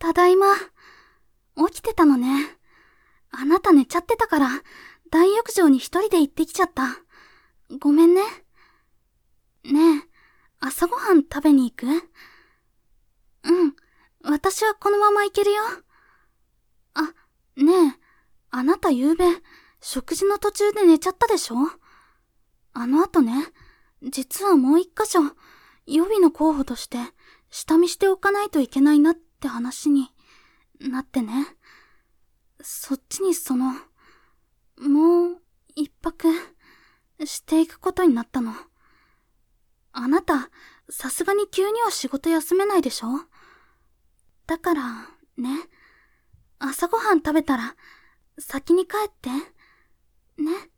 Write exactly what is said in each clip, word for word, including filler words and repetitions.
ただいま。起きてたのね。あなた寝ちゃってたから、大浴場に一人で行ってきちゃった。ごめんね。ねえ、朝ごはん食べに行く？うん、私はこのまま行けるよ。あ、ねえ、あなた夕べ、食事の途中で寝ちゃったでしょ？あの後ね、実はもう一箇所、予備の候補として、下見しておかないといけないなって話になってね。そっちにその、もう一泊していくことになったの。あなた、さすがに急には仕事休めないでしょ？だから、ね、朝ごはん食べたら、先に帰って、ね。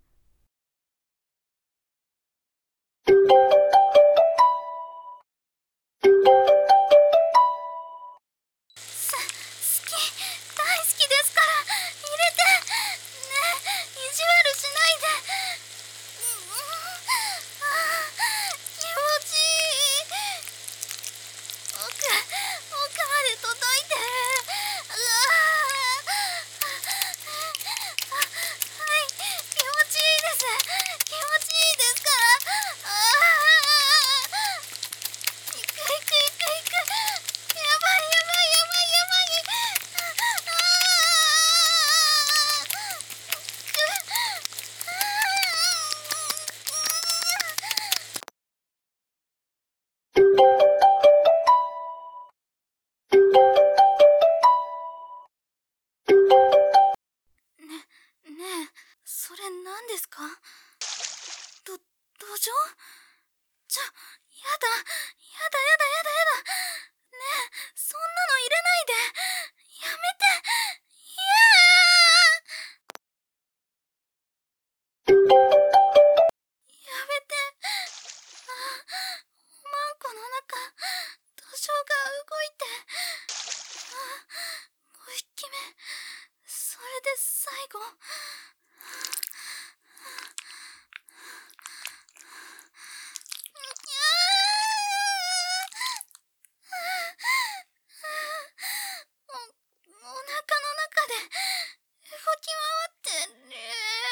す、好き、大好きですから、入れて、ね、意地悪しないで。うん、ああ、気持ちいい。奥、奥まで届いてる。うわあ、はい、気持ちいいです。気持ちいいですから。ああ、行く行く行く行く。やばいやばいやばいやばい。あね、ねえ、それ何ですか？ど、土壌？ちょ、やだ、やだやだやだやだ。ねえ、そんなの入れないで。やめて。いやー。やめて。あ、おまんこの中、土壌が動いて。あ、ごひきめ。それで最後。お、お腹の中で動き回ってる。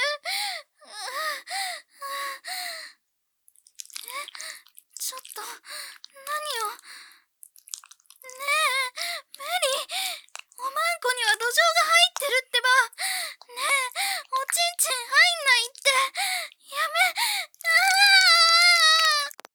え、ちょっと、何を。ねえ、メリー、おまんこには土壌が入ってるってば。ねえ、おちんちん入んないって。やめ、ああ。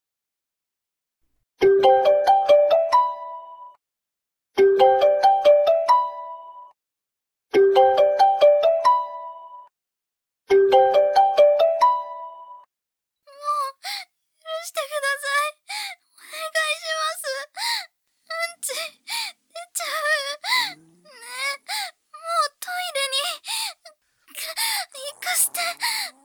もう、許してください。お願いします。うんち、出ちゃう。ねえ、もうトイレに、く行かせて。